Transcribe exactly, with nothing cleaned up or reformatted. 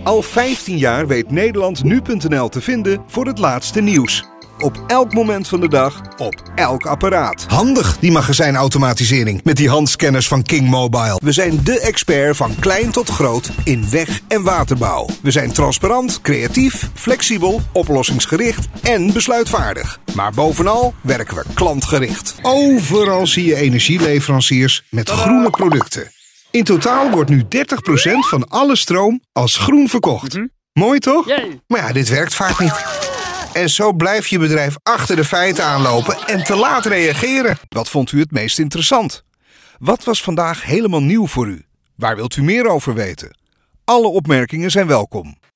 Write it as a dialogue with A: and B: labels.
A: Al vijftien jaar weet Nederland nu punt n l te vinden voor het laatste nieuws. Op elk moment van de dag, op elk apparaat.
B: Handig, die magazijnautomatisering met die handscanners van King Mobile.
A: We zijn dé expert van klein tot groot in weg- en waterbouw. We zijn transparant, creatief, flexibel, oplossingsgericht en besluitvaardig. Maar bovenal werken we klantgericht.
B: Overal zie je energieleveranciers met groene producten. In totaal wordt nu dertig procent van alle stroom als groen verkocht. Mm-hmm. Mooi toch?
C: Yay.
B: Maar ja, dit werkt vaak niet. En zo blijft je bedrijf achter de feiten aanlopen en te laat reageren.
A: Wat vond u het meest interessant? Wat was vandaag helemaal nieuw voor u? Waar wilt u meer over weten? Alle opmerkingen zijn welkom.